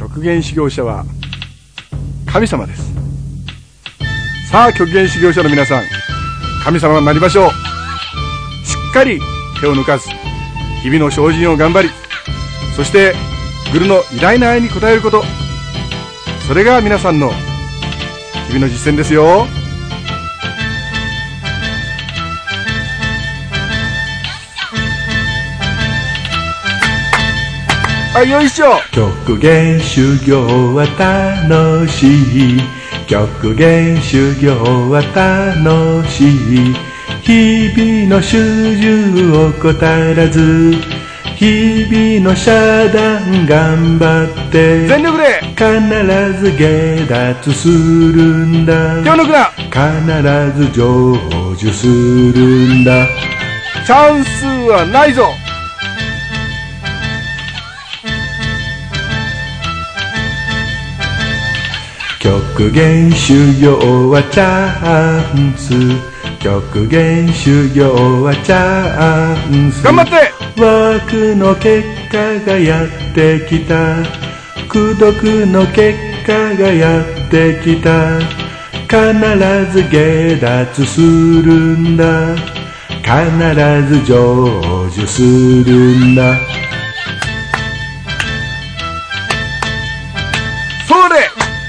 極限修行者は神様です。さあ極限修行者の皆さん、神様になりましょう。しっかり手を抜かず日々の精進を頑張り、そしてグルの偉大な愛に応えること、それが皆さんの日々の実践ですよ。よいしょ。 極限修行は楽しい、極限修行は楽しい、日々の修習を怠らず、日々の遮断頑張って全力で必ず下脱するんだ、 手を抜くな。 必ず成就するんだ。 チャンスはないぞ。 極限修行はチャンス、極限修行はチャンス。 頑張って。 枠の結果がやってきた、功徳の結果がやってきた、必ず下脱するんだ、必ず成就するんだ。 そうで。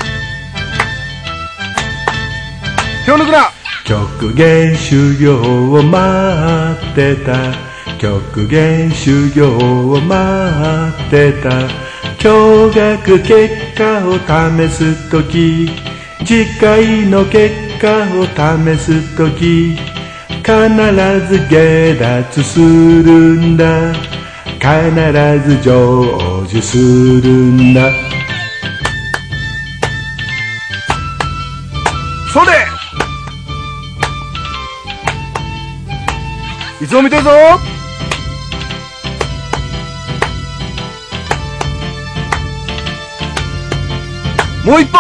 手を抜くな。 極限修行を待ってた、極限修行を待ってた、驚愕結果を試すとき、次回の結果を試すとき、必ず下脱するんだ、必ず成就するんだ。 そうで。いつも見てるぞ。もう一歩。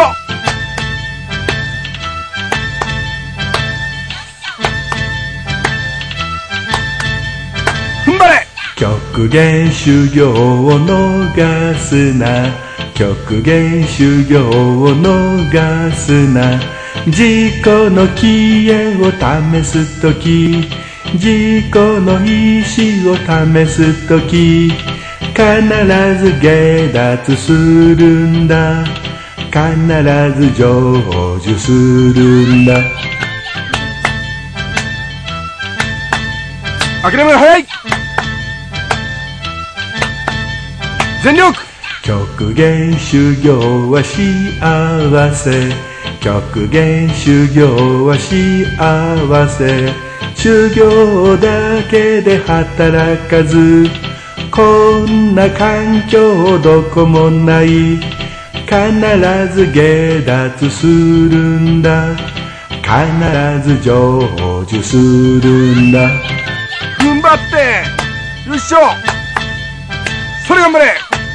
踏ん張れ。 極限修行を逃すな、極限修行を逃すな、自己の気鋭を試すとき、自己の意志を試すとき、必ず下脱するんだ、必ず成就するんだ。 諦めが早い。全力。 極限修行は幸せ、極限修行は幸せ、修行だけで働かず、こんな環境どこもない、必ず下脱するんだ、必ず成就するんだ。 踏ん張って。よいしょ。それ頑張れ。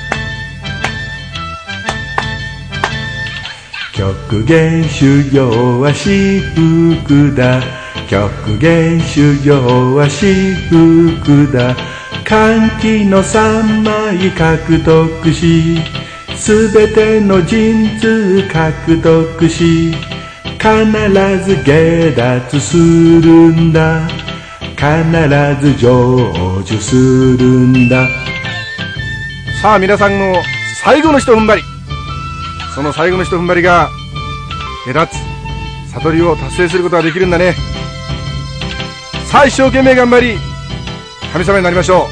極限修行は至福だ、極限修行は至福だ、歓喜の三枚獲得し、すべての神通獲得し、必ず下脱するんだ、必ず成就するんだ。 さあ皆さんの最後の一踏ん張り、その最後の一踏ん張りが下脱悟りを達成することができるんだね。さあ一生懸命頑張り神様になりましょ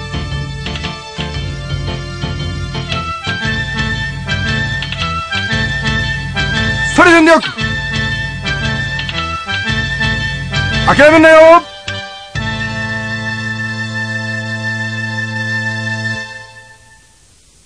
う。それ全力。諦めんなよ。